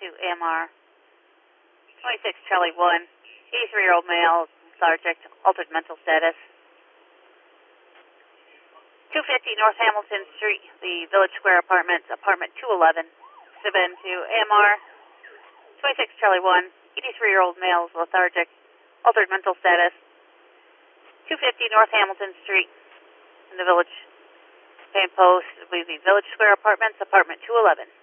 to AMR 26 Charlie 1, 83-year-old male, subject, altered mental status. 250 North Hamilton Street, the Village Square Apartments, apartment 211. Subin to AMR 26 Charlie 1, 83-year-old male, lethargic, altered mental status. 250 North Hamilton Street in the Village. Same post, will be the Village Square Apartments, apartment 211.